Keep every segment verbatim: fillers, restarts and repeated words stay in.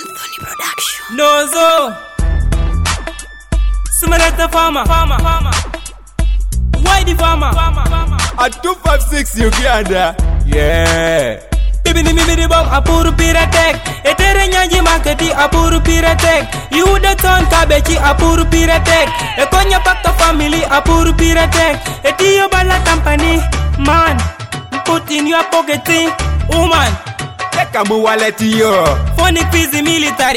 Anthony Production. Nozo Sumarata farmer, farmer, farmer. Why the farmer? At two five six Uganda. Yeah. Bibi ni mimi bom apuru piratek. Etere nyanji marketi apuru piratek. You the ton kabechi apuru piratek. Ekonya paka family apuru piratek. Etiyo bala company man. Put in your pocket woman. Take a wallet yo. Phonic busy military.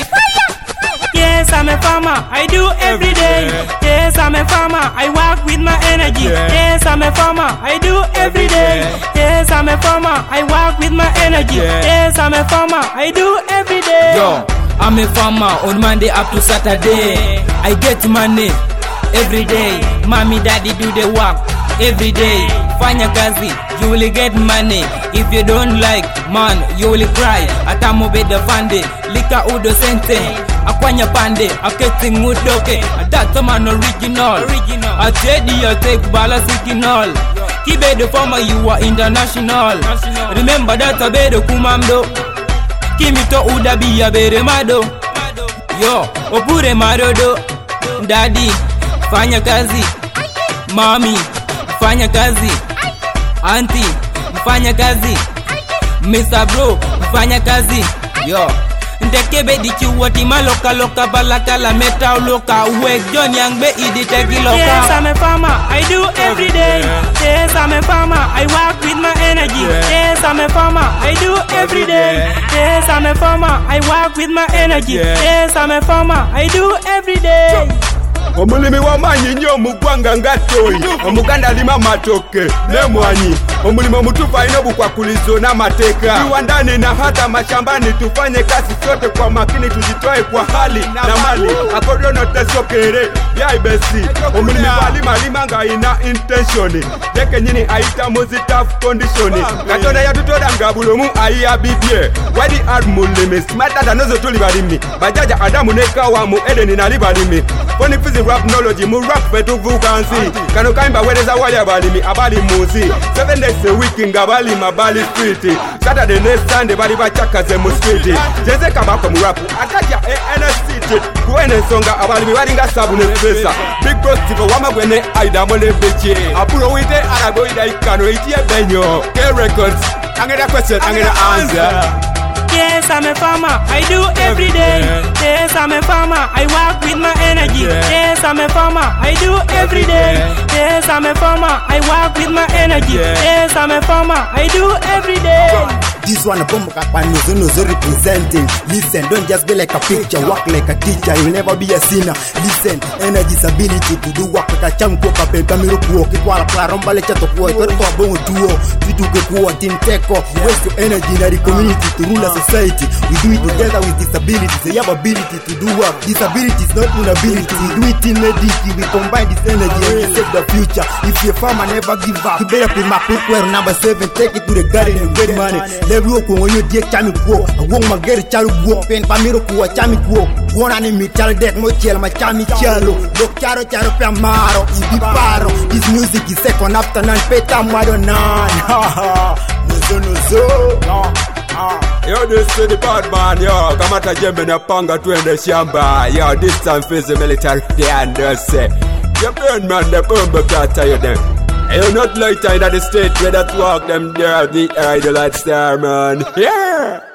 Yes, I'm a farmer, I do every day. Yes, I'm a farmer, I work with my energy. Yes, I'm a farmer, I do every day. Yes, I'm a farmer, I work with my energy. Yes, I'm a farmer, I do every day. Yo, I'm a farmer on Monday up to Saturday. I get money every day. Mommy, daddy do the work every day. Fanya kazi, you will get money. If you don't like, man, you will cry. Atamo be the fande, lika udo sente. Akwanya pande, aketi ngudoke. That's man original. Original. I tell you, take bala signal. Kibe the farmer, you are international. National. Remember that I be the kumamdo. Kimito uda biya bere mado. Yo, opure marodo. Daddy, fanya kazi. Mommy, fanya kazi. Auntie, fanya kazi. Mister Bro, fanya kazi. Yo. Ndekebe di chiwati maloka loka balaka la meta loka wek John Young be idi teki loka. Yes, I'm a farmer, I do every day. Yes, I'm a farmer, I work with my energy. Yes, I'm a farmer, I do every day. Yes, I'm a farmer, I work with my energy. Yes, I'm a farmer, I do every day. Omulimi wa manyi nyo mugwanga ngatoi. Omuganda lima matoke ne mwanyi. Omulimo mutufa inobu kwa kulizo na mateka. Viwandani na hata mashambani tufanye kazi sote kwa makini, tujitoe kwa hali na mali. Akodo no tesokere ya ibesi. Omulimi wa lima lima nga ina intentioni. Jeke nyini aita mozi tough conditioni. Katona ya tutoda ngabulomu aiya bibye. Wadi art mulimi smata danozo tuli balimi. Bajaja adamu neka wa mu edeni na libalimi. Phonic fizi rap knowledge mu rap fetu vukansi. Kano kaimba wedeza wali balimi abali muzi. Seven days a week nga bali mabali street. Saturday next Sunday bali bachakaze mu street. Jeze kabako mu rap akaja N S C. Kuene songa abali bali nga sabu ne pesa. Big Bros tivo wamagwene aida mole beche. Apuro wite arago ida ikano itie benyo. K Records. Angela question, Angela answer. Yes, I'm a farmer, I do every day. Yes, I'm a farmer, I work with my energy. Yes, I'm a farmer, I do every day. Yes, I'm a farmer, I work with my energy. Yes, I'm a farmer, I do every day. This one a bomb kapan no no representing. Listen, don't just be like a picture, work like a teacher. You'll never be a sinner. Listen, energy's ability to do work like a chanko kape kamiro kuo kikwala kwa romba lecha to kuo ito kwa bongo tuo vitu kekuo team teko waste your energy in the community to rule a society. We do it together with disabilities. They have ability to do work. Disability is not inability. We do it in medicine. We combine this energy and we save the future. If you're a farmer, never give up. You better put my cookware number seven. Take it to the garden and get money. Level ko wonyo die chami ko won magere chalu go pen pamiro ko chami ko wona ni mi chal dek mo chel ma chami chalo do charo charo pe maro ibi paro. This music is second after none peta mado nan no zo no zo no. Yo, this is the bad man, yo. Kamata jembe na panga tuende shamba. Yo, this time face the military, they understand. You burn man, the bomb kata you them. You're not later in the state where that walk them there, the idolite star man. Yeah.